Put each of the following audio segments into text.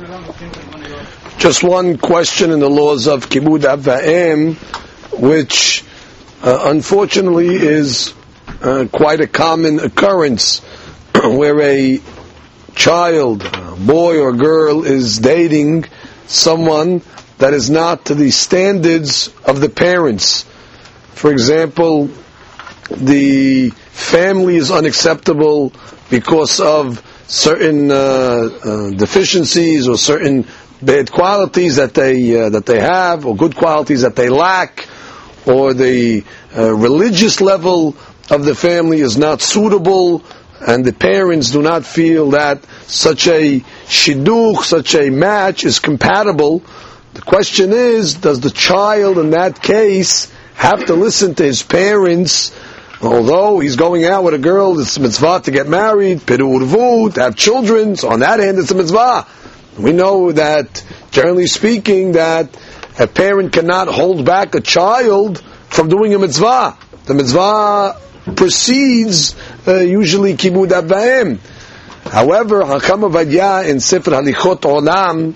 Just one question in the laws of Kibud Av Va'em, which unfortunately is quite a common occurrence, where a child, boy or girl, is dating someone that is not to the standards of the parents. For example, the family is unacceptable because of certain deficiencies or certain bad qualities that they have, or good qualities that they lack, or the religious level of the family is not suitable, and the parents do not feel that such a shidduch, such a match is compatible. The question is, does the child in that case have to listen to his parents? Although he's going out with a girl, it's a mitzvah to get married, perurvu, to have children, so on that hand it's a mitzvah. We know that, generally speaking, that a parent cannot hold back a child from doing a mitzvah. The mitzvah precedes usually Kibud Av Va'em. However, Hakam Avadia in Sefer Halichot Olam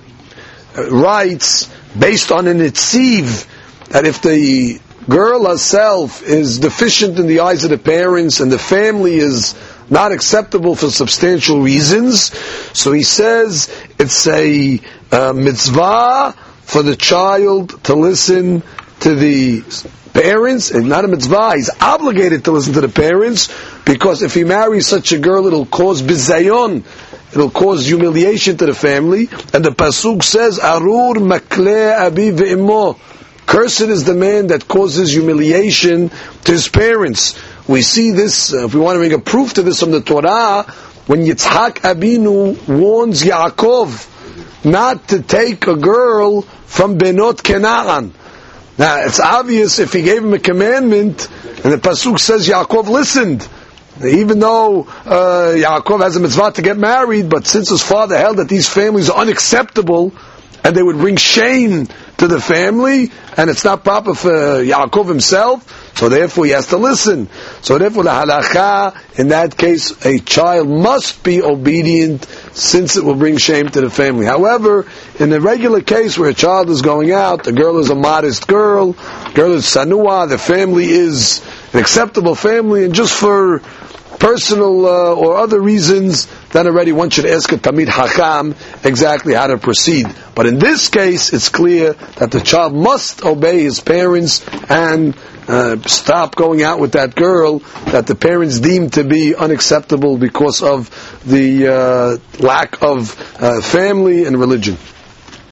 writes, based on an itziv, that if the girl herself is deficient in the eyes of the parents and the family is not acceptable for substantial reasons, so he says it's a mitzvah for the child to listen to the parents, and not a mitzvah, he's obligated to listen to the parents, because if he marries such a girl, it'll cause bizayon, it'll cause humiliation to the family, and the pasuk says, Arur makle abi ve'imo, cursed is the man that causes humiliation to his parents. We see this, if we want to bring a proof to this from the Torah, when Yitzhak Abinu warns Yaakov not to take a girl from Benot Canaan. Now, it's obvious if he gave him a commandment, and the pasuk says Yaakov listened, even though Yaakov has a mitzvah to get married, but since his father held that these families are unacceptable, and they would bring shame to the family, and it's not proper for Yaakov himself, so therefore he has to listen. So therefore the halacha, in that case, a child must be obedient, since it will bring shame to the family. However, in the regular case where a child is going out, the girl is a modest girl is sanua, the family is an acceptable family, and just for personal or other reasons, then already one should ask a Tamid Hakam exactly how to proceed. But in this case, it's clear that the child must obey his parents and stop going out with that girl that the parents deem to be unacceptable because of the lack of family and religion.